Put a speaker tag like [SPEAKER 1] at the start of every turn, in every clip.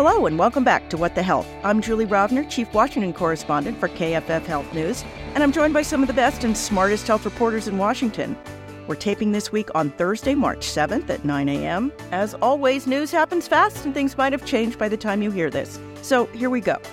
[SPEAKER 1] Hello and welcome back to What the Health. I'm Julie Rovner, Chief Washington Correspondent for KFF Health News, and I'm joined by some of the best and smartest health reporters in Washington. We're taping this week on Thursday, March 7th at 9 a.m. As always, news happens fast and things might have changed by the time you hear this. So here we go.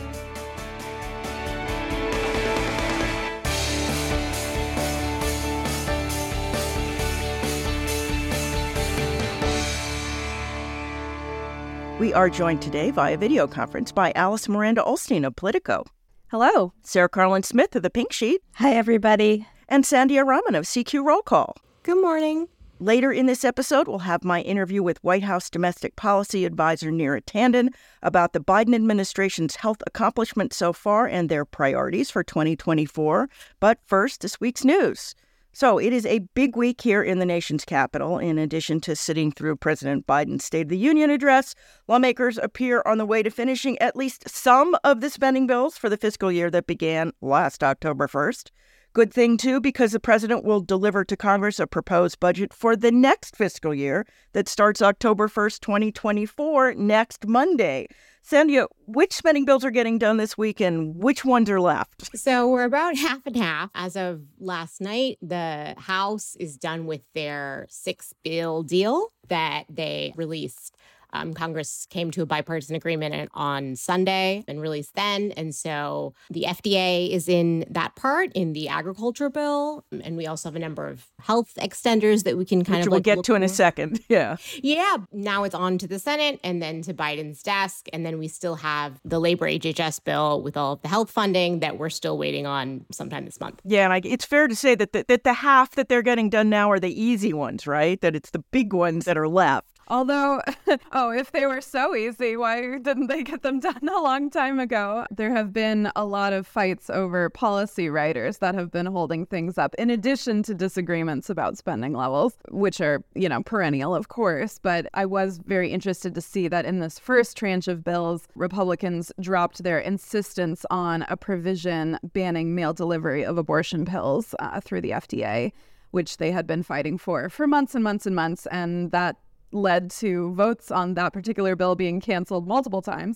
[SPEAKER 1] We are joined today via video conference by Alice Miranda Olstein of Politico.
[SPEAKER 2] Hello.
[SPEAKER 1] Sarah Carlin Smith of The Pink Sheet.
[SPEAKER 2] Hi, everybody.
[SPEAKER 1] And Sandhya Raman of CQ Roll Call.
[SPEAKER 3] Good morning.
[SPEAKER 1] Later in this episode, we'll have my interview with White House Domestic Policy Advisor Neera Tanden about the Biden administration's health accomplishments so far and their priorities for 2024. But first, this week's news. So it is a big week here in the nation's capital. In addition to sitting through President Biden's State of the Union address, lawmakers appear on the way to finishing at least some of the spending bills for the fiscal year that began last October 1st. Good thing, too, because the president will deliver to Congress a proposed budget for the next fiscal year that starts October 1st, 2024, next Monday. Sandhya, which spending bills are getting done this week and which ones are left?
[SPEAKER 3] So we're about half and half. As of last night, the House is done with their 6-bill deal that they released. Congress came to a bipartisan agreement on Sunday and released then. And so the FDA is in that part in the agriculture bill. And we also have a number of health extenders that we can kind
[SPEAKER 1] Which
[SPEAKER 3] of
[SPEAKER 1] we'll get to in a second. Yeah.
[SPEAKER 3] Yeah. Now it's on to the Senate and then to Biden's desk. And then we still have the labor HHS bill with all of the health funding that we're still waiting on sometime this month.
[SPEAKER 1] Yeah. And it's fair to say that the half that they're getting done now are the easy ones, right? That it's the big ones that are left.
[SPEAKER 2] Although, if they were so easy, why didn't they get them done a long time ago? There have been a lot of fights over policy writers that have been holding things up, in addition to disagreements about spending levels, which are, perennial, of course. But I was very interested to see that in this first tranche of bills, Republicans dropped their insistence on a provision banning mail delivery of abortion pills through the FDA, which they had been fighting for months and months and months. And that led to votes on that particular bill being canceled multiple times.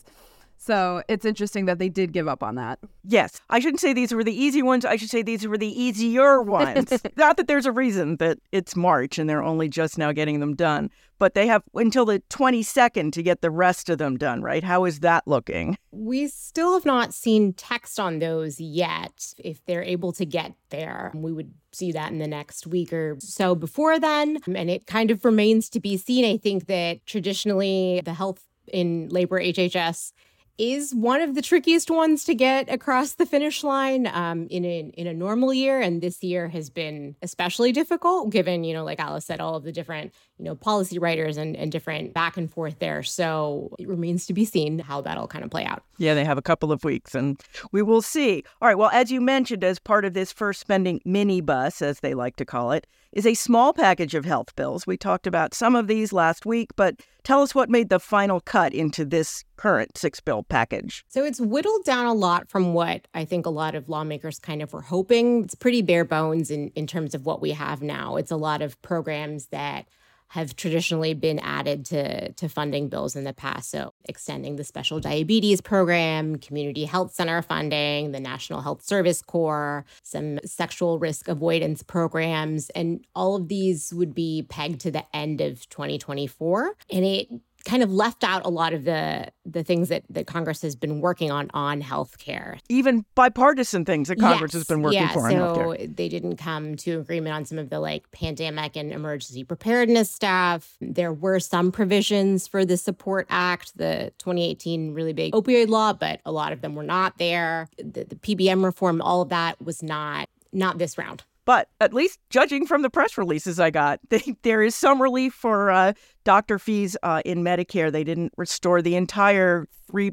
[SPEAKER 2] So it's interesting that they did give up on that.
[SPEAKER 1] Yes. I shouldn't say these were the easy ones. I should say these were the easier ones. Not that there's a reason that it's March and they're only just now getting them done. But they have until the 22nd to get the rest of them done, right? How is that looking?
[SPEAKER 3] We still have not seen text on those yet. If they're able to get there, we would see that in the next week or so before then. And it kind of remains to be seen. I think that traditionally the health in labor HHS is one of the trickiest ones to get across the finish line in a normal year. And this year has been especially difficult given, like Alice said, all of the different, policy writers and different back and forth there. So it remains to be seen how that'll kind of play out.
[SPEAKER 1] Yeah, they have a couple of weeks and we will see. All right. Well, as you mentioned, as part of this first spending minibus, as they like to call it, is a small package of health bills. We talked about some of these last week, but tell us what made the final cut into this current 6-bill package.
[SPEAKER 3] So it's whittled down a lot from what I think a lot of lawmakers kind of were hoping. It's pretty bare bones in terms of what we have now. It's a lot of programs that have traditionally been added to funding bills in the past. So extending the special diabetes program, community health center funding, the National Health Service Corps, some sexual risk avoidance programs, and all of these would be pegged to the end of 2024. And it kind of left out a lot of the things that Congress has been working on healthcare.
[SPEAKER 1] Even bipartisan things that Congress has been working for on healthcare.
[SPEAKER 3] So they didn't come to agreement on some of the pandemic and emergency preparedness stuff. There were some provisions for the SUPPORT Act, the 2018 really big opioid law, but a lot of them were not there. The PBM reform, all of that was not this round.
[SPEAKER 1] But at least judging from the press releases I got, there is some relief for doctor fees in Medicare. They didn't restore the entire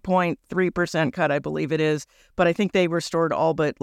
[SPEAKER 1] 3.3% cut, I believe it is. But I think they restored all but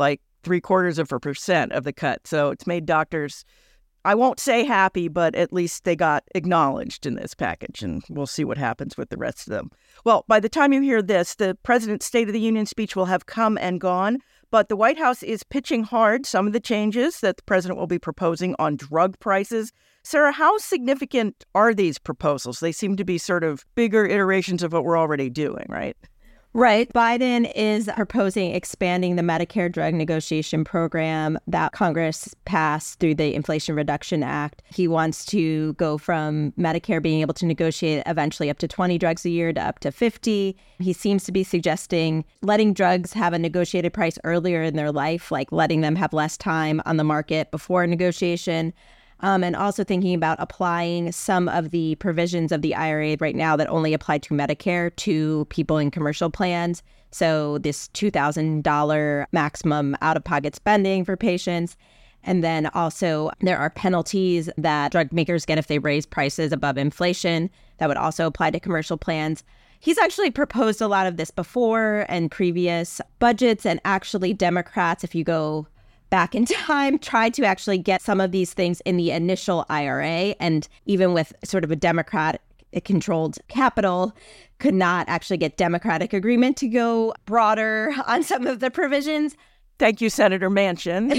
[SPEAKER 1] 0.75% of the cut. So it's made doctors, I won't say happy, but at least they got acknowledged in this package. And we'll see what happens with the rest of them. Well, by the time you hear this, the president's State of the Union speech will have come and gone. But the White House is pitching hard some of the changes that the president will be proposing on drug prices. Sarah, how significant are these proposals? They seem to be sort of bigger iterations of what we're already doing, right?
[SPEAKER 4] Right. Biden is proposing expanding the Medicare drug negotiation program that Congress passed through the Inflation Reduction Act. He wants to go from Medicare being able to negotiate eventually up to 20 drugs a year to up to 50. He seems to be suggesting letting drugs have a negotiated price earlier in their life, like letting them have less time on the market before a negotiation. And also thinking about applying some of the provisions of the IRA right now that only apply to Medicare to people in commercial plans. So this $2,000 maximum out-of-pocket spending for patients. And then also there are penalties that drug makers get if they raise prices above inflation. That would also apply to commercial plans. He's actually proposed a lot of this before and previous budgets. And actually Democrats, if you go back in time, tried to actually get some of these things in the initial IRA. And even with sort of a Democratic-controlled Capitol, could not actually get Democratic agreement to go broader on some of the provisions.
[SPEAKER 1] Thank you, Senator Manchin.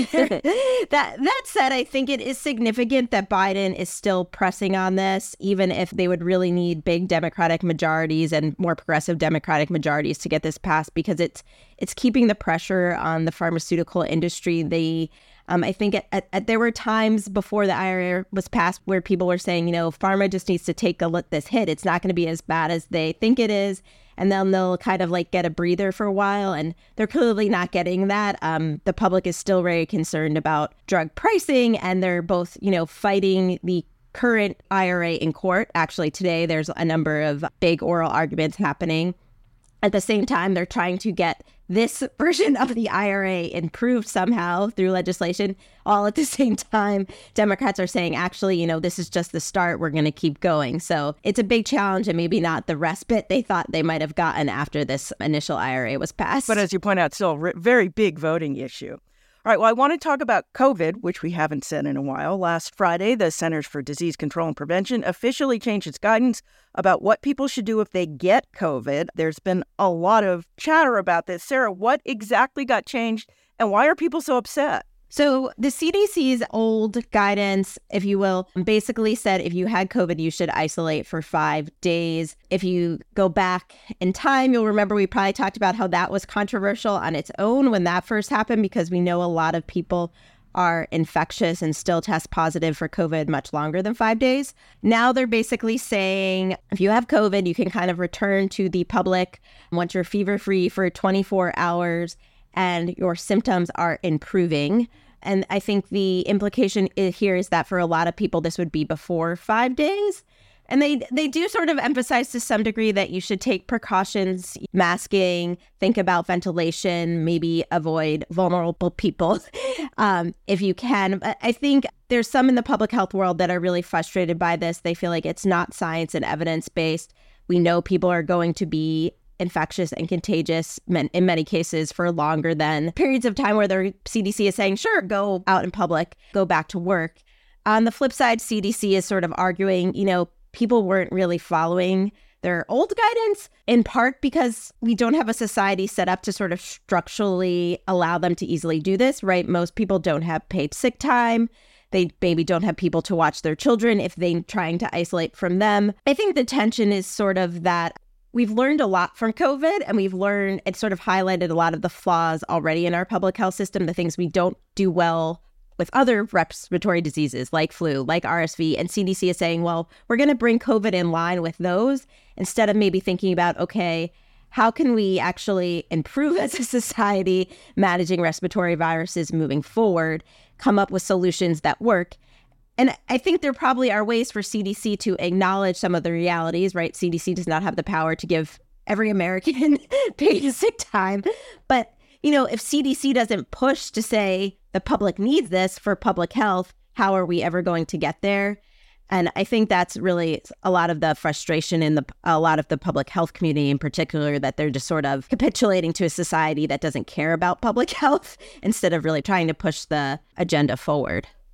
[SPEAKER 4] That said, I think it is significant that Biden is still pressing on this, even if they would really need big Democratic majorities and more progressive Democratic majorities to get this passed, because it's keeping the pressure on the pharmaceutical industry. I think there were times before the IRA was passed where people were saying, pharma just needs to take this hit. It's not going to be as bad as they think it is. And then they'll kind of like get a breather for a while. And they're clearly not getting that. The public is still very concerned about drug pricing. And they're both, fighting the current IRA in court. Actually, today, there's a number of big oral arguments happening. At the same time, they're trying to get this version of the IRA improved somehow through legislation. All at the same time, Democrats are saying, actually, this is just the start. We're going to keep going. So it's a big challenge and maybe not the respite they thought they might have gotten after this initial IRA was passed.
[SPEAKER 1] But as you point out, still a very big voting issue. All right, well, I want to talk about COVID, which we haven't said in a while. Last Friday, the Centers for Disease Control and Prevention officially changed its guidance about what people should do if they get COVID. There's been a lot of chatter about this. Sarah, what exactly got changed and why are people so upset?
[SPEAKER 4] So the CDC's old guidance, if you will, basically said if you had COVID, you should isolate for 5 days. If you go back in time, you'll remember we probably talked about how that was controversial on its own when that first happened, because we know a lot of people are infectious and still test positive for COVID much longer than 5 days. Now they're basically saying if you have COVID, you can kind of return to the public once you're fever-free for 24 hours and your symptoms are improving. And I think the implication here is that for a lot of people, this would be before 5 days. And they do sort of emphasize to some degree that you should take precautions, masking, think about ventilation, maybe avoid vulnerable people if you can. But I think there's some in the public health world that are really frustrated by this. They feel like it's not science and evidence-based. We know people are going to be infectious and contagious in many cases for longer than periods of time where the CDC is saying, sure, go out in public, go back to work. On the flip side, CDC is sort of arguing, people weren't really following their old guidance, in part because we don't have a society set up to sort of structurally allow them to easily do this, right? Most people don't have paid sick time. They maybe don't have people to watch their children if they're trying to isolate from them. I think the tension is sort of that we've learned a lot from COVID, and it sort of highlighted a lot of the flaws already in our public health system, the things we don't do well with other respiratory diseases like flu, like RSV, and CDC is saying, well, we're going to bring COVID in line with those instead of maybe thinking about, okay, how can we actually improve as a society managing respiratory viruses moving forward, come up with solutions that work. And I think there probably are ways for CDC to acknowledge some of the realities, right? CDC does not have the power to give every American paid sick time. But, if CDC doesn't push to say the public needs this for public health, how are we ever going to get there? And I think that's really a lot of the frustration in a lot of the public health community in particular, that they're just sort of capitulating to a society that doesn't care about public health instead of really trying to push the agenda forward.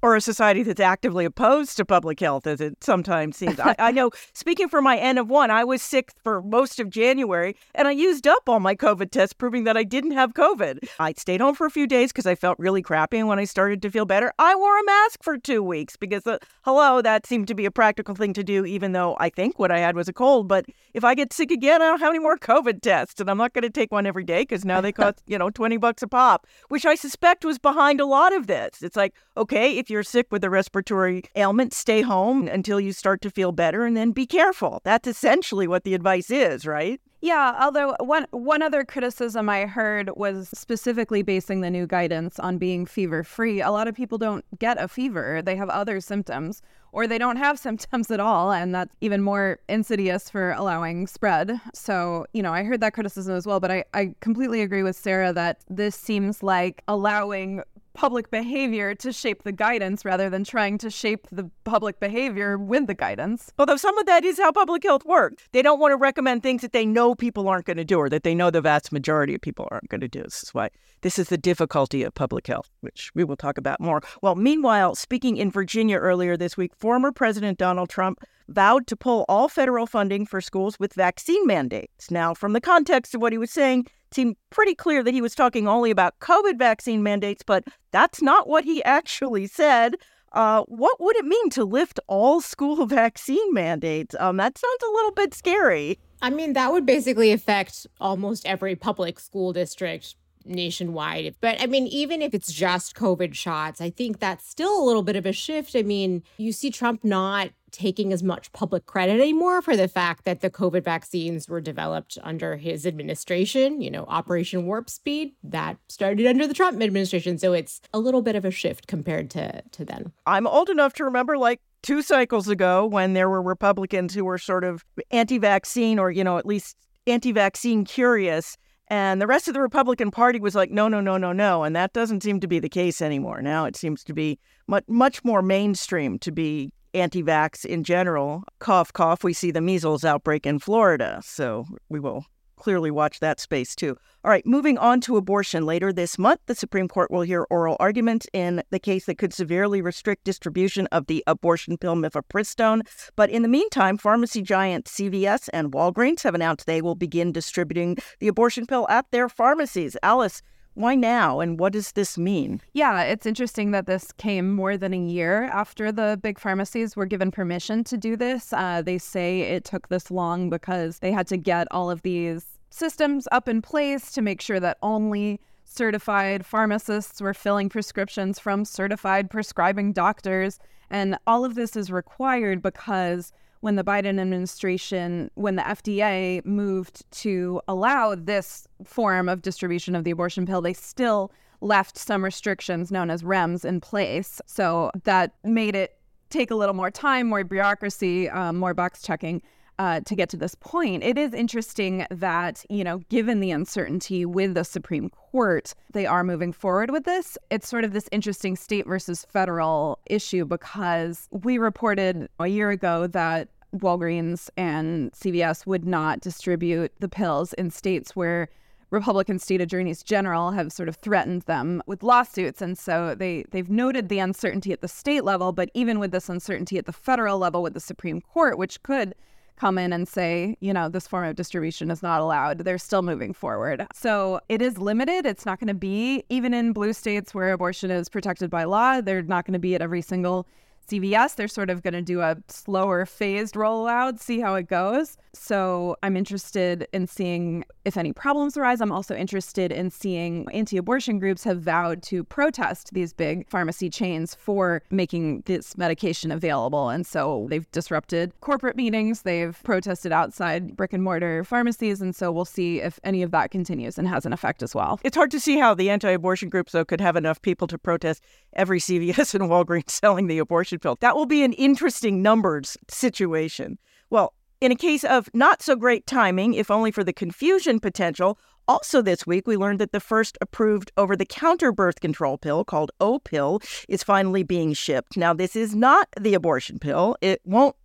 [SPEAKER 1] Or a society that's actively opposed to public health, as it sometimes seems. I know, speaking for my N of one, I was sick for most of January, and I used up all my COVID tests, proving that I didn't have COVID. I stayed home for a few days because I felt really crappy, and when I started to feel better, I wore a mask for 2 weeks because, that seemed to be a practical thing to do, even though I think what I had was a cold. But if I get sick again, I don't have any more COVID tests, and I'm not going to take one every day because now they cost, $20 a pop, which I suspect was behind a lot of this. It's like, okay, if you're sick with a respiratory ailment, stay home until you start to feel better and then be careful. That's essentially what the advice is, right?
[SPEAKER 2] Yeah, although one other criticism I heard was specifically basing the new guidance on being fever-free. A lot of people don't get a fever. They have other symptoms, or they don't have symptoms at all, and that's even more insidious for allowing spread. So, I heard that criticism as well, but I completely agree with Sarah that this seems like allowing public behavior to shape the guidance rather than trying to shape the public behavior with the guidance.
[SPEAKER 1] Although some of that is how public health works. They don't want to recommend things that they know people aren't going to do or that they know the vast majority of people aren't going to do. This is the difficulty of public health, which we will talk about more. Well, meanwhile, speaking in Virginia earlier this week, former President Donald Trump vowed to pull all federal funding for schools with vaccine mandates. Now, from the context of what he was saying, it seemed pretty clear that he was talking only about COVID vaccine mandates, but that's not what he actually said. What would it mean to lift all school vaccine mandates? That sounds a little bit scary.
[SPEAKER 3] I mean, that would basically affect almost every public school district nationwide. But I mean, even if it's just COVID shots, I think that's still a little bit of a shift. I mean, you see Trump not taking as much public credit anymore for the fact that the COVID vaccines were developed under his administration, Operation Warp Speed, that started under the Trump administration. So it's a little bit of a shift compared to then.
[SPEAKER 1] I'm old enough to remember 2 cycles ago when there were Republicans who were sort of anti-vaccine or, at least anti-vaccine curious. And the rest of the Republican Party was like, no. And that doesn't seem to be the case anymore. Now it seems to be much more mainstream to be anti-vax in general. Cough, cough, we see the measles outbreak in Florida. So we will clearly watch that space too. All right, moving on to abortion. Later this month, the Supreme Court will hear oral arguments in the case that could severely restrict distribution of the abortion pill mifepristone. But in the meantime, pharmacy giant CVS and Walgreens have announced they will begin distributing the abortion pill at their pharmacies. Alice, why now, and what does this mean?
[SPEAKER 2] Yeah, it's interesting that this came more than a year after the big pharmacies were given permission to do this. They say it took this long because they had to get all of these systems up in place to make sure that only certified pharmacists were filling prescriptions from certified prescribing doctors. And all of this is required because when the Biden administration, when the FDA moved to allow this form of distribution of the abortion pill, they still left some restrictions known as REMS in place. So that made it take a little more time, more bureaucracy, more box checking to get to this point. It is interesting that, given the uncertainty with the Supreme Court, they are moving forward with this. It's sort of this interesting state versus federal issue because we reported a year ago that Walgreens and CVS would not distribute the pills in states where Republican state attorneys general have sort of threatened them with lawsuits. And so they've noted the uncertainty at the state level, but even with this uncertainty at the federal level with the Supreme Court, which could come in and say, this form of distribution is not allowed, they're still moving forward. So it is limited. It's not going to be, even in blue states where abortion is protected by law, they're not going to be at every single CVS. They're sort of going to do a slower phased rollout, see how it goes. So I'm interested in seeing if any problems arise. I'm also interested in seeing anti-abortion groups have vowed to protest these big pharmacy chains for making this medication available. And so they've disrupted corporate meetings. They've protested outside brick and mortar pharmacies. And so we'll see if any of that continues and has an effect as well.
[SPEAKER 1] It's hard to see how the anti-abortion groups, though, could have enough people to protest every CVS and Walgreens selling the abortion pill. That will be an interesting numbers situation. Well, in a case of not so great timing, if only for the confusion potential, also this week we learned that the first approved over-the-counter birth control pill called Opill is finally being shipped. Now, this is not the abortion pill. It won't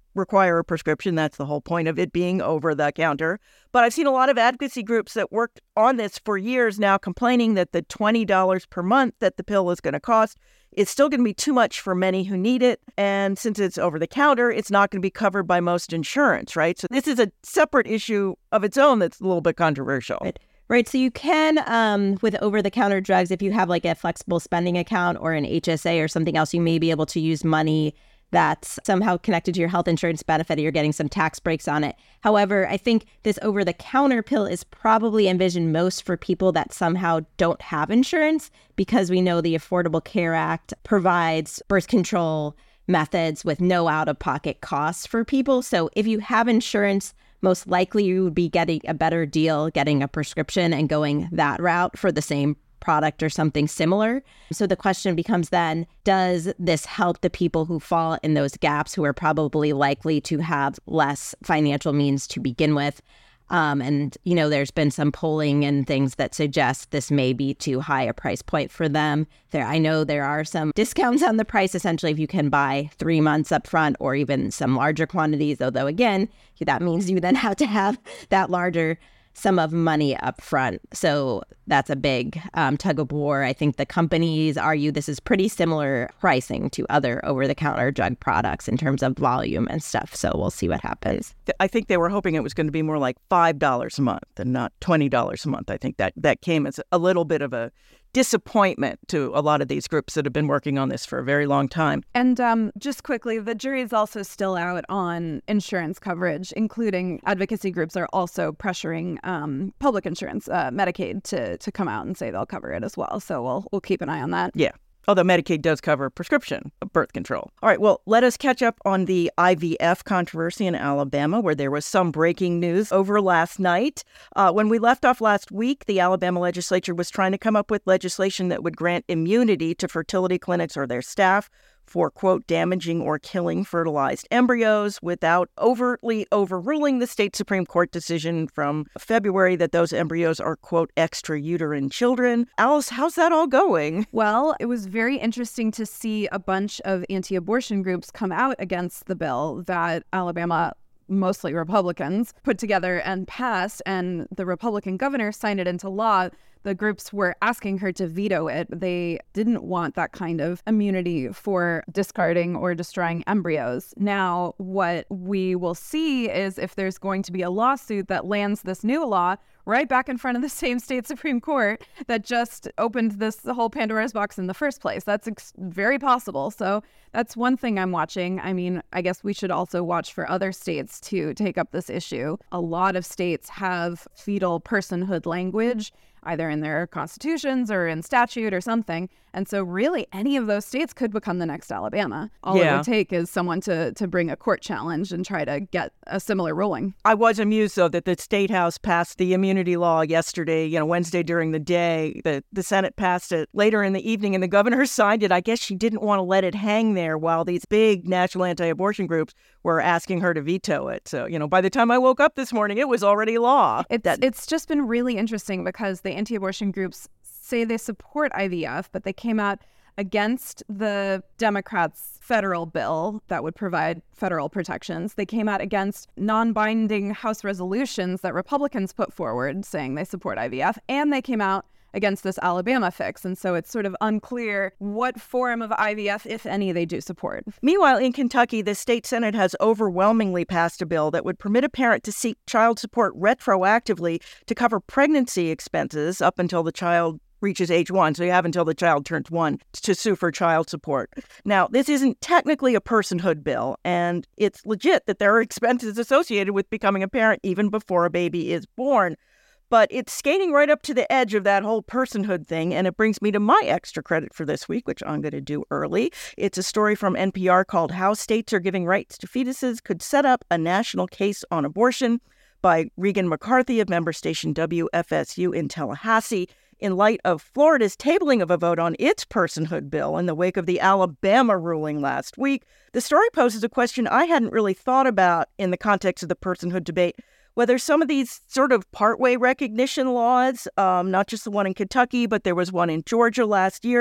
[SPEAKER 1] require a prescription. That's the whole point of it being over the counter. But I've seen a lot of advocacy groups that worked on this for years now complaining that the $20 per month that the pill is going to cost is still going to be too much for many who need it. And since it's over the counter, it's not going to be covered by most insurance, right? So this is a separate issue of its own that's a little bit controversial.
[SPEAKER 4] Right. So you can, with over-the-counter drugs, if you have like a flexible spending account or an HSA or something else, you may be able to use money that's somehow connected to your health insurance benefit, or you're getting some tax breaks on it. However, I think this over-the-counter pill is probably envisioned most for people that somehow don't have insurance, because we know the Affordable Care Act provides birth control methods with no out-of-pocket costs for people. So if you have insurance, most likely you would be getting a better deal, getting a prescription and going that route for the same product or something similar. So the question becomes then, does this help the people who fall in those gaps, who are probably likely to have less financial means to begin with? And, there's been some polling and things that suggest this may be too high a price point for them. I know there are some discounts on the price, essentially, if you can buy 3 months up front or even some larger quantities, although, again, that means you then have to have that larger sum of money up front. So that's a big tug of war. I think the companies argue this is pretty similar pricing to other over-the-counter drug products in terms of volume and stuff. So we'll see what happens.
[SPEAKER 1] I think they were hoping it was going to be more like $5 a month and not $20 a month. I think that came as a little bit of a disappointment to a lot of these groups that have been working on this for a very long time.
[SPEAKER 2] And just quickly, the jury is also still out on insurance coverage, including advocacy groups are also pressuring public insurance, Medicaid, to come out and say they'll cover it as well. So we'll keep an eye on that.
[SPEAKER 1] Yeah. Although Medicaid does cover prescription birth control. All right, well, let us catch up on the IVF controversy in Alabama, where there was some breaking news over last night. When we left off last week, the Alabama legislature was trying to come up with legislation that would grant immunity to fertility clinics or their staff for, quote, damaging or killing fertilized embryos without overtly overruling the state Supreme Court decision from February that those embryos are, quote, extrauterine children. Alice, how's that all going?
[SPEAKER 2] Well, it was very interesting to see a bunch of anti-abortion groups come out against the bill that Alabama, mostly Republicans, put together and passed, and the Republican governor signed it into law. The groups were asking her to veto it. They didn't want that kind of immunity for discarding or destroying embryos. Now, what we will see is if there's going to be a lawsuit that lands this new law right back in front of the same state Supreme Court that just opened this whole Pandora's box in the first place. That's very possible. So that's one thing I'm watching. I mean, I guess we should also watch for other states to take up this issue. A lot of states have fetal personhood language, either in their constitutions or in statute or something. And so really any of those states could become the next Alabama. All it would take is someone to bring a court challenge and try to get a similar ruling.
[SPEAKER 1] I was amused, though, that the State House passed the immunity law yesterday, Wednesday during the day. The Senate passed it later in the evening and the governor signed it. I guess she didn't want to let it hang there while these big national anti-abortion groups were asking her to veto it. So, by the time I woke up this morning, it was already law.
[SPEAKER 2] It's just been really interesting because the anti-abortion groups say they support IVF, but they came out against the Democrats' federal bill that would provide federal protections. They came out against non-binding House resolutions that Republicans put forward saying they support IVF, and they came out against this Alabama fix. And so it's sort of unclear what form of IVF, if any, they do support.
[SPEAKER 1] Meanwhile, in Kentucky, the state Senate has overwhelmingly passed a bill that would permit a parent to seek child support retroactively to cover pregnancy expenses up until the child reaches age 1. So you have until the child turns 1 to sue for child support. Now, this isn't technically a personhood bill, and it's legit that there are expenses associated with becoming a parent even before a baby is born. But it's skating right up to the edge of that whole personhood thing, and it brings me to my extra credit for this week, which I'm going to do early. It's a story from NPR called How States Are Giving Rights to Fetuses Could Set Up a National Case on Abortion by Regan McCarthy of member station WFSU in Tallahassee. In light of Florida's tabling of a vote on its personhood bill in the wake of the Alabama ruling last week, the story poses a question I hadn't really thought about in the context of the personhood debate, whether some of these sort of partway recognition laws, not just the one in Kentucky, but there was one in Georgia last year,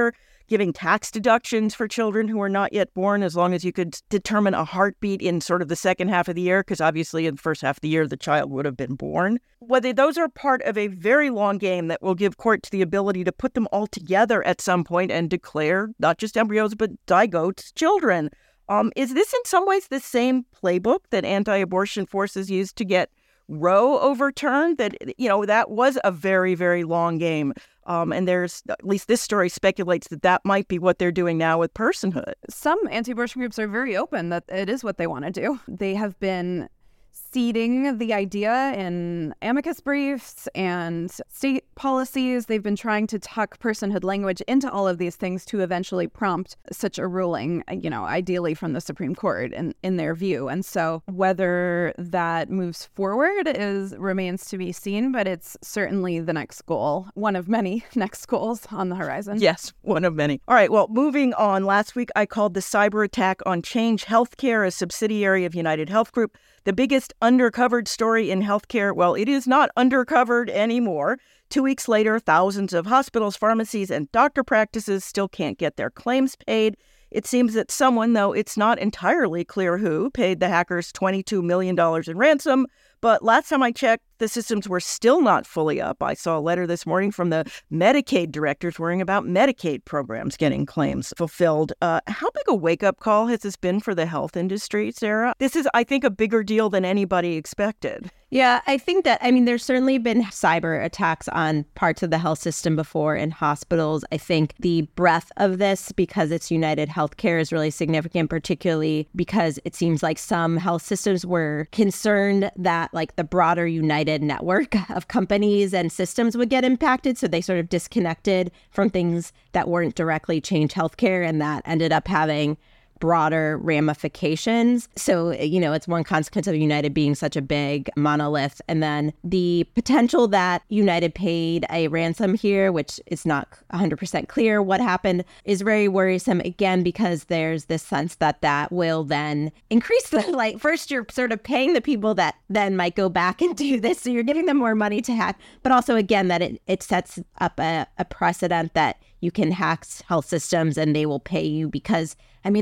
[SPEAKER 1] giving tax deductions for children who are not yet born as long as you could determine a heartbeat in sort of the second half of the year, because obviously in the first half of the year, the child would have been born. Whether those are part of a very long game that will give courts the ability to put them all together at some point and declare not just embryos, but zygotes children. Is this in some ways the same playbook that anti-abortion forces used to get Roe overturned? That, that was a very, very long game. And there's, at least this story speculates that might be what they're doing now with personhood.
[SPEAKER 2] Some anti-abortion groups are very open that it is what they want to do. They have been seeding the idea in amicus briefs and state policies. They've been trying to tuck personhood language into all of these things to eventually prompt such a ruling, ideally from the Supreme Court in their view. And so whether that moves forward remains to be seen, but it's certainly the next goal, one of many next goals on the horizon.
[SPEAKER 1] Yes, one of many. All right, well, moving on. Last week, I called the cyber attack on Change Healthcare, a subsidiary of United Health Group, the biggest undercovered story in healthcare. Well, it is not undercovered anymore. 2 weeks later, thousands of hospitals, pharmacies, and doctor practices still can't get their claims paid. It seems that someone, though it's not entirely clear who, paid the hackers $22 million in ransom. But last time I checked, the systems were still not fully up. I saw a letter this morning from the Medicaid directors worrying about Medicaid programs getting claims fulfilled. How big a wake-up call has this been for the health industry, Sarah? This is, I think, a bigger deal than anybody expected.
[SPEAKER 4] Yeah, I think that, there's certainly been cyber attacks on parts of the health system before in hospitals. I think the breadth of this, because it's United Healthcare, is really significant, particularly because it seems like some health systems were concerned that the broader United network of companies and systems would get impacted. So they sort of disconnected from things that weren't directly Change Healthcare, and that ended up having broader ramifications. So, it's one consequence of United being such a big monolith. And then the potential that United paid a ransom here, which is not 100% clear what happened, is very worrisome, again, because there's this sense that will then increase the, first you're sort of paying the people that then might go back and do this. So you're giving them more money to hack. But also, again, that it sets up a precedent that you can hack health systems and they will pay you because,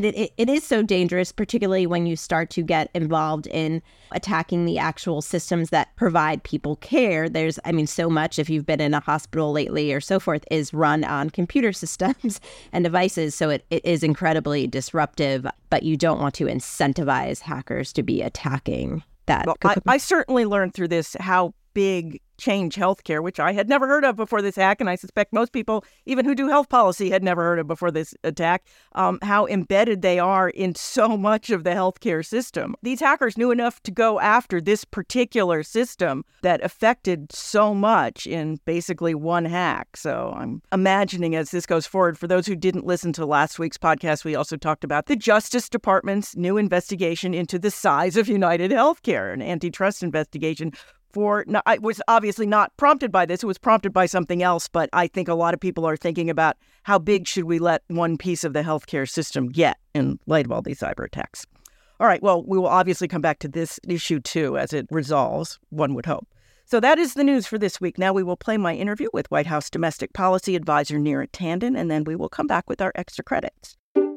[SPEAKER 4] it is so dangerous, particularly when you start to get involved in attacking the actual systems that provide people care. There's, so much, if you've been in a hospital lately or so forth, is run on computer systems and devices. So it is incredibly disruptive, but you don't want to incentivize hackers to be attacking that.
[SPEAKER 1] Well, I certainly learned through this how big Change Healthcare, which I had never heard of before this hack, and I suspect most people, even who do health policy, had never heard of before this attack, how embedded they are in so much of the healthcare system. These hackers knew enough to go after this particular system that affected so much in basically one hack. So I'm imagining as this goes forward, for those who didn't listen to last week's podcast, we also talked about the Justice Department's new investigation into the size of United Healthcare, an antitrust investigation. It was obviously not prompted by this. It was prompted by something else. But I think a lot of people are thinking about how big should we let one piece of the healthcare system get in light of all these cyber attacks. All right. Well, we will obviously come back to this issue, too, as it resolves, one would hope. So that is the news for this week. Now we will play my interview with White House Domestic Policy Advisor Neera Tanden, and then we will come back with our extra credits.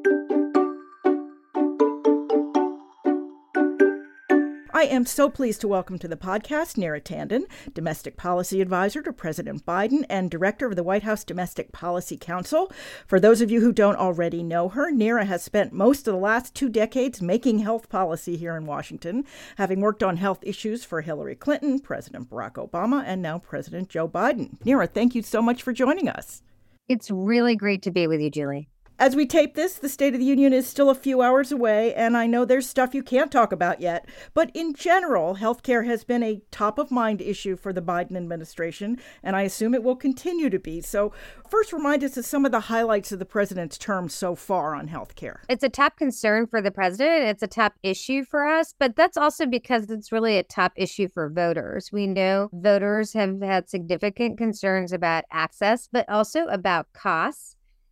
[SPEAKER 1] I am so pleased to welcome to the podcast Neera Tanden, Domestic Policy Advisor to President Biden and Director of the White House Domestic Policy Council. For those of you who don't already know her, Neera has spent most of the last 2 decades making health policy here in Washington, having worked on health issues for Hillary Clinton, President Barack Obama, and now President Joe Biden. Neera, thank you so much for joining us.
[SPEAKER 5] It's really great to be with you, Julie.
[SPEAKER 1] As we tape this, the State of the Union is still a few hours away, and I know there's stuff you can't talk about yet. But in general, healthcare has been a top-of-mind issue for the Biden administration, and I assume it will continue to be. So first, remind us of some of the highlights of the president's term so far on healthcare.
[SPEAKER 5] It's a top concern for the president. It's a top issue for us, but that's also because it's really a top issue for voters. We know voters have had significant concerns about access, but also about costs.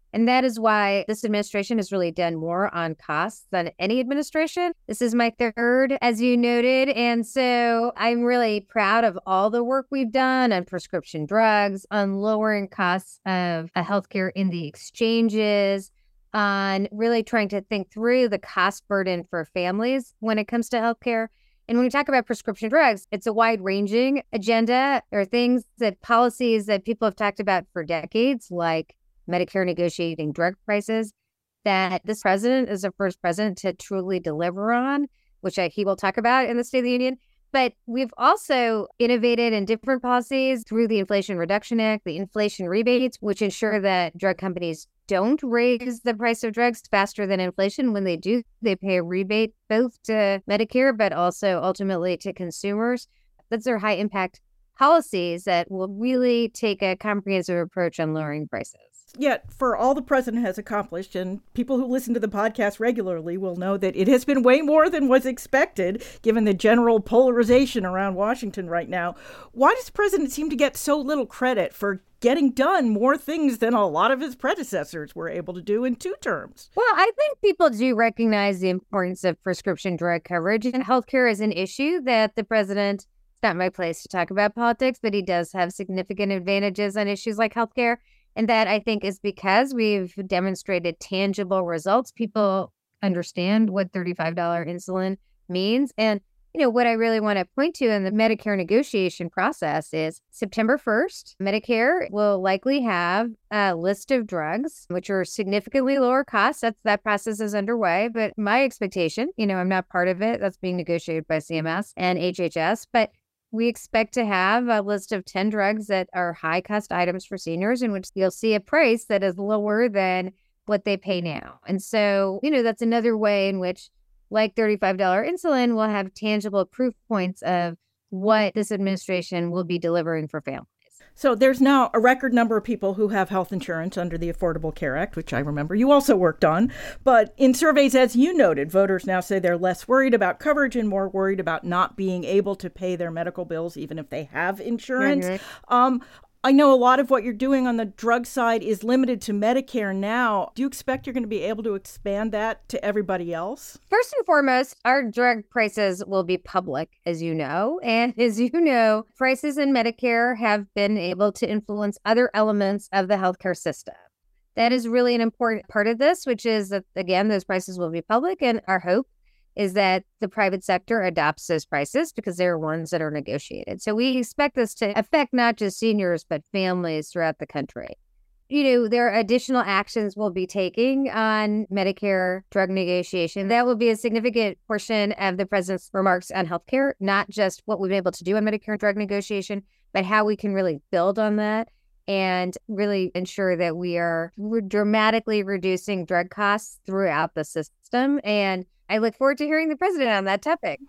[SPEAKER 5] And that is why this administration has really done more on costs than any administration. This is my third, as you noted. And so I'm really proud of all the work we've done on prescription drugs, on lowering costs of healthcare in the exchanges, on really trying to think through the cost burden for families when it comes to healthcare. And when we talk about prescription drugs, it's a wide-ranging agenda. There are things that policies that people have talked about for decades, like Medicare negotiating drug prices, that this president is the first president to truly deliver on, which he will talk about in the State of the Union. But we've also innovated in different policies through the Inflation Reduction Act, the inflation rebates, which ensure that drug companies don't raise the price of drugs faster than inflation. When they do, they pay a rebate both to Medicare, but also ultimately to consumers. Those are high impact policies that will really take a comprehensive approach on lowering prices.
[SPEAKER 1] Yet, for all the president has accomplished, and people who listen to the podcast regularly will know that it has been way more than was expected, given the general polarization around Washington right now. Why does the president seem to get so little credit for getting done more things than a lot of his predecessors were able to do in 2 terms?
[SPEAKER 5] Well, I think people do recognize the importance of prescription drug coverage, and healthcare is an issue that the president, it's not my place to talk about politics, but he does have significant advantages on issues like healthcare. And that, I think, is because we've demonstrated tangible results. People understand what $35 insulin means. And, what I really want to point to in the Medicare negotiation process is September 1st, Medicare will likely have a list of drugs, which are significantly lower costs. That process is underway. But my expectation, I'm not part of it. That's being negotiated by CMS and HHS. But we expect to have a list of 10 drugs that are high-cost items for seniors, in which you'll see a price that is lower than what they pay now. And so, that's another way in which, like $35 insulin, we'll have tangible proof points of what this administration will be delivering for families.
[SPEAKER 1] So there's now a record number of people who have health insurance under the Affordable Care Act, which I remember you also worked on. But in surveys, as you noted, voters now say they're less worried about coverage and more worried about not being able to pay their medical bills, even if they have insurance. Mm-hmm. I know a lot of what you're doing on the drug side is limited to Medicare now. Do you expect you're going to be able to expand that to everybody else?
[SPEAKER 5] First and foremost, our drug prices will be public, as you know. And as you know, prices in Medicare have been able to influence other elements of the healthcare system. That is really an important part of this, which is that, again, those prices will be public. And our hope is that the private sector adopts those prices because they're ones that are negotiated. So we expect this to affect not just seniors, but families throughout the country. There are additional actions we'll be taking on Medicare drug negotiation. That will be a significant portion of the president's remarks on healthcare, not just what we've been able to do on Medicare drug negotiation, but how we can really build on that and really ensure that we're dramatically reducing drug costs throughout the system. And I look forward to hearing the president on that topic.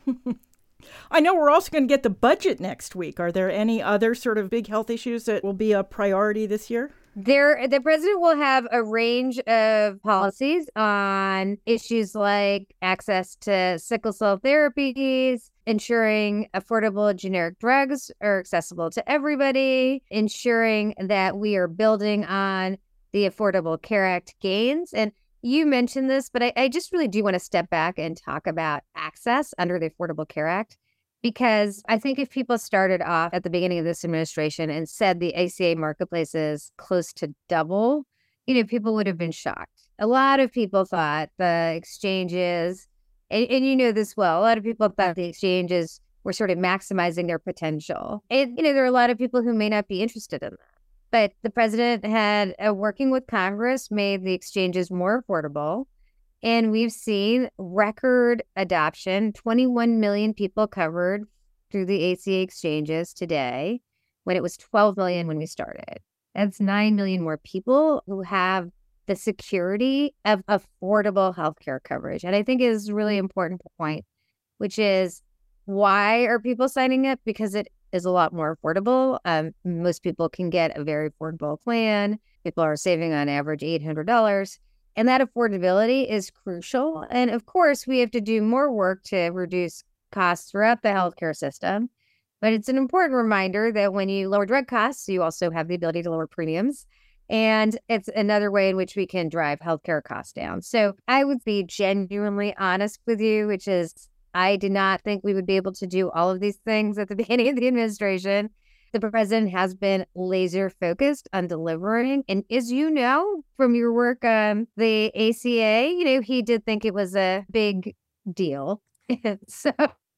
[SPEAKER 1] I know we're also going to get the budget next week. Are there any other sort of big health issues that will be a priority this year?
[SPEAKER 5] The president will have a range of policies on issues like access to sickle cell therapies, ensuring affordable generic drugs are accessible to everybody, ensuring that we are building on the Affordable Care Act gains. And you mentioned this, but I just really do want to step back and talk about access under the Affordable Care Act, because I think if people started off at the beginning of this administration and said the ACA marketplace is close to double, people would have been shocked. A lot of people thought the exchanges, and you know this well, a lot of people thought the exchanges were sort of maximizing their potential. And, there are a lot of people who may not be interested in that. But the president had, working with Congress, made the exchanges more affordable. And we've seen record adoption, 21 million people covered through the ACA exchanges today, when it was 12 million when we started. That's 9 million more people who have the security of affordable healthcare coverage. And I think is a really important point, which is, why are people signing up? Because it is a lot more affordable. Most people can get a very affordable plan. People are saving on average $800. And that affordability is crucial. And of course, we have to do more work to reduce costs throughout the healthcare system. But it's an important reminder that when you lower drug costs, you also have the ability to lower premiums. And it's another way in which we can drive healthcare costs down. So I would be genuinely honest with you, which is I did not think we would be able to do all of these things at the beginning of the administration. The president has been laser focused on delivering. And as you know, from your work on the ACA, he did think it was a big deal. So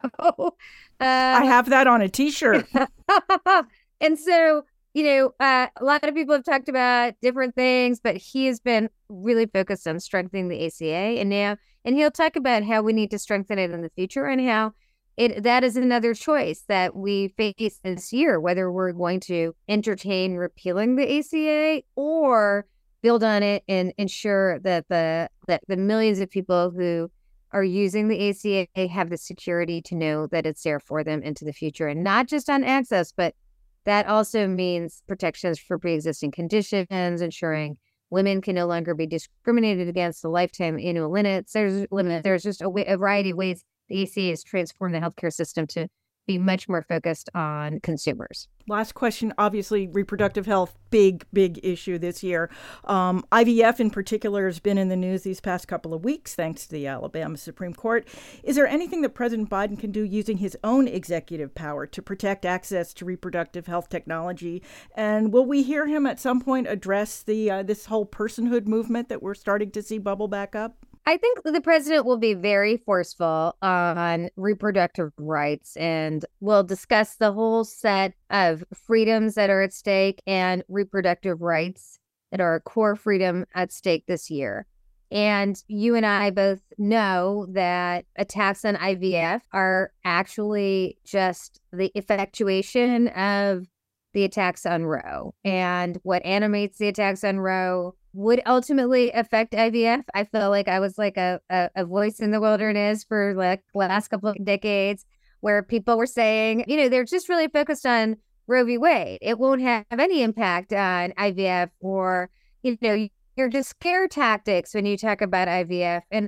[SPEAKER 1] I have that on a T-shirt.
[SPEAKER 5] And so, a lot of people have talked about different things, but he has been really focused on strengthening the ACA. And he'll talk about how we need to strengthen it in the future and how that is another choice that we face this year, whether we're going to entertain repealing the ACA or build on it and ensure that the millions of people who are using the ACA have the security to know that it's there for them into the future, and not just on access, but that also means protections for pre-existing conditions, ensuring women can no longer be discriminated against, the lifetime annual limits. There's just a variety of ways the ACA has transformed the healthcare system to be much more focused on consumers.
[SPEAKER 1] Last question, obviously reproductive health, big issue this year. IVF in particular has been in the news these past couple of weeks, thanks to the Alabama Supreme Court. Is there anything that President Biden can do using his own executive power to protect access to reproductive health technology? And will we hear him at some point address this whole personhood movement that we're starting to see bubble back up?
[SPEAKER 5] I think the president will be very forceful on reproductive rights and will discuss the whole set of freedoms that are at stake and reproductive rights that are a core freedom at stake this year. And you and I both know that attacks on IVF are actually just the effectuation of the attacks on Roe. And what animates the attacks on Roe would ultimately affect IVF. I feel like I was like a voice in the wilderness for like the last couple of decades where people were saying, they're just really focused on Roe v. Wade. It won't have any impact on IVF, or, you're just scare tactics when you talk about IVF. And,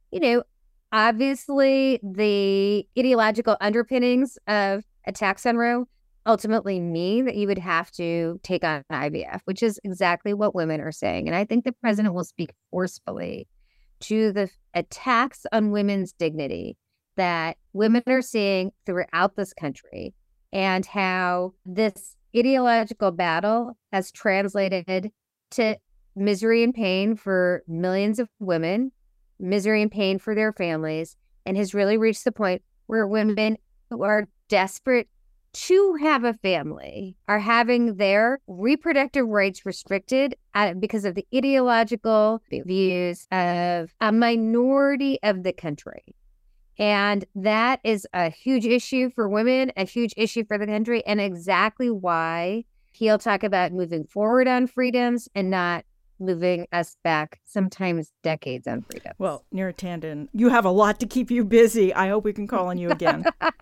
[SPEAKER 5] obviously the ideological underpinnings of attacks on Roe ultimately mean that you would have to take on IVF, which is exactly what women are saying. And I think the president will speak forcefully to the attacks on women's dignity that women are seeing throughout this country, and how this ideological battle has translated to misery and pain for millions of women, misery and pain for their families, and has really reached the point where women who are desperate to have a family are having their reproductive rights restricted because of the ideological views of a minority of the country. And that is a huge issue for women, a huge issue for the country, and exactly why he'll talk about moving forward on freedoms and not moving us back sometimes decades on freedom.
[SPEAKER 1] Well, Neera Tanden, you have a lot to keep you busy. I hope we can call on you again.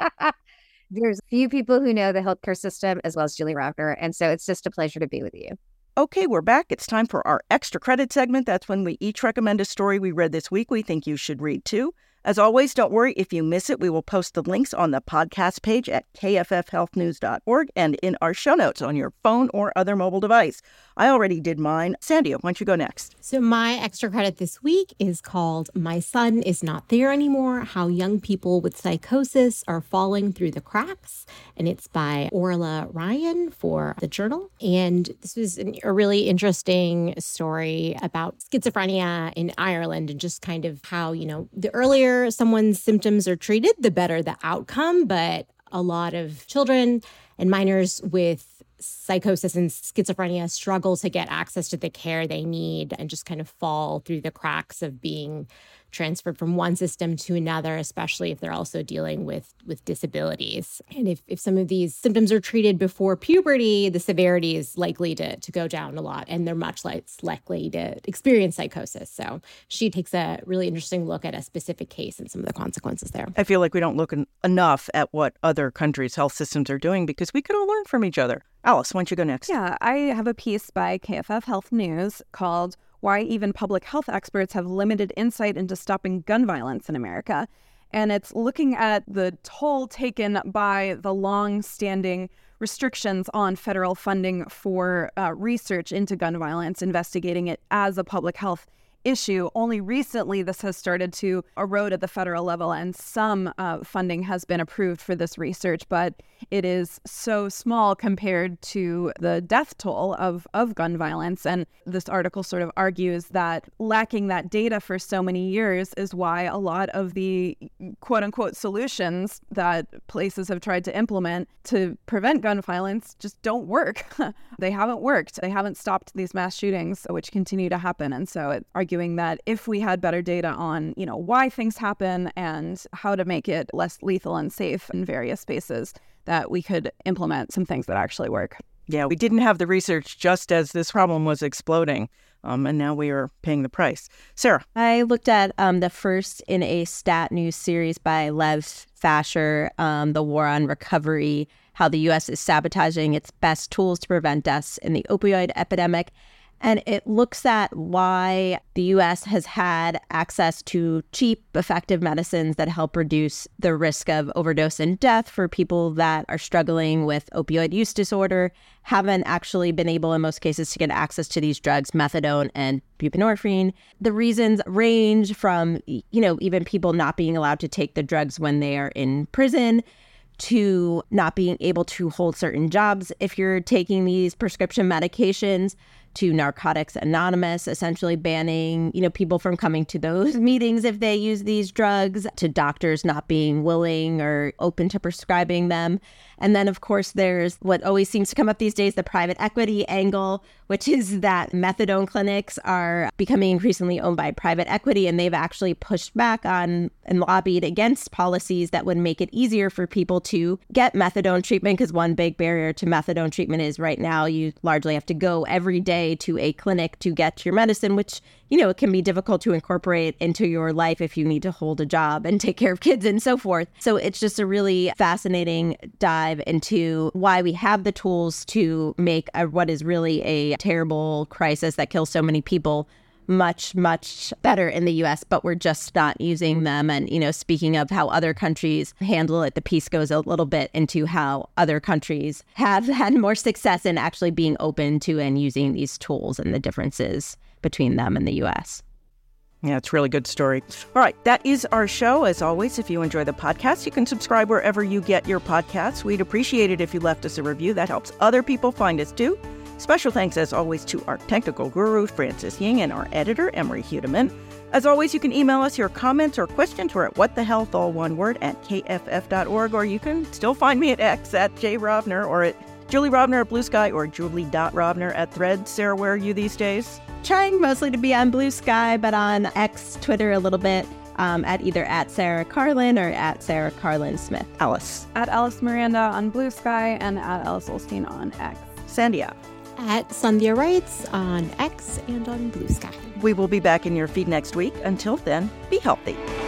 [SPEAKER 5] There's few people who know the healthcare system as well as Julie Rovner, and so it's just a pleasure to be with you.
[SPEAKER 1] Okay, we're back. It's time for our extra credit segment. That's when we each recommend a story we read this week we think you should read too. As always, don't worry if you miss it. We will post the links on the podcast page at kffhealthnews.org and in our show notes on your phone or other mobile device. I already did mine. Sandia, why don't you go next?
[SPEAKER 3] So my extra credit this week is called My Son Is Not There Anymore, How Young People with Psychosis Are Falling Through the Cracks. And it's by Orla Ryan for The Journal. And this was a really interesting story about schizophrenia in Ireland and just kind of how, the earlier someone's symptoms are treated, the better the outcome. But a lot of children and minors with psychosis and schizophrenia struggle to get access to the care they need and just kind of fall through the cracks of being transferred from one system to another, especially if they're also dealing with disabilities. And if some of these symptoms are treated before puberty, the severity is likely to go down a lot, and they're much less likely to experience psychosis. So she takes a really interesting look at a specific case and some of the consequences there.
[SPEAKER 1] I feel like we don't look enough at what other countries' health systems are doing because we could all learn from each other. Alice, why don't you go next?
[SPEAKER 2] Yeah, I have a piece by KFF Health News called Why Even Public Health Experts Have Limited Insight into Stopping Gun Violence in America. And it's looking at the toll taken by the long-standing restrictions on federal funding for research into gun violence, investigating it as a public health issue. Only recently, this has started to erode at the federal level, and some funding has been approved for this research, but it is so small compared to the death toll of gun violence. And this article sort of argues that lacking that data for so many years is why a lot of the quote-unquote solutions that places have tried to implement to prevent gun violence just don't work. They haven't worked. They haven't stopped these mass shootings, which continue to happen. And so it's arguing that if we had better data on, why things happen and how to make it less lethal and safe in various spaces, that we could implement some things that actually work.
[SPEAKER 1] Yeah, we didn't have the research just as this problem was exploding, and now we are paying the price. Sarah?
[SPEAKER 4] I looked at the first in a Stat News series by Lev Fasher, The War on Recovery, how the U.S. is sabotaging its best tools to prevent deaths in the opioid epidemic. And it looks at why the U.S. has had access to cheap, effective medicines that help reduce the risk of overdose and death for people that are struggling with opioid use disorder, haven't actually been able in most cases to get access to these drugs, methadone and buprenorphine. The reasons range from, even people not being allowed to take the drugs when they are in prison, to not being able to hold certain jobs if you're taking these prescription medications, to Narcotics Anonymous, essentially banning, people from coming to those meetings if they use these drugs, to doctors not being willing or open to prescribing them. And then, of course, there's what always seems to come up these days, the private equity angle, which is that methadone clinics are becoming increasingly owned by private equity, and they've actually pushed back on and lobbied against policies that would make it easier for people to get methadone treatment, because one big barrier to methadone treatment is right now you largely have to go every day to a clinic to get your medicine, which, it can be difficult to incorporate into your life if you need to hold a job and take care of kids and so forth. So it's just a really fascinating dive into why we have the tools to make what is really a terrible crisis that kills so many people much, much better in the U.S., but we're just not using them. And, speaking of how other countries handle it, the piece goes a little bit into how other countries have had more success in actually being open to and using these tools and the differences between them and the U.S.
[SPEAKER 1] Yeah, it's a really good story. All right, that is our show. As always, if you enjoy the podcast, you can subscribe wherever you get your podcasts. We'd appreciate it if you left us a review. That helps other people find us too. Special thanks, as always, to our technical guru, Francis Ying, and our editor, Emery Hudeman. As always, you can email us your comments or questions. We're at whatthehealth, all one word, at kff.org, or you can still find me at X at jrobner, or at Julie Robner at Blue Sky, or Julie.Robner at Threads. Sarah, where are you these days?
[SPEAKER 4] Trying mostly to be on Blue Sky, but on X, Twitter a little bit, at either at Sarah Carlin or at Sarah Carlin Smith.
[SPEAKER 1] Alice.
[SPEAKER 2] At Alice Miranda on Blue Sky and at Alice Olstein on X.
[SPEAKER 1] Sandia.
[SPEAKER 3] At Sandhya Writes on X and on Blue Sky.
[SPEAKER 1] We will be back in your feed next week. Until then, be healthy.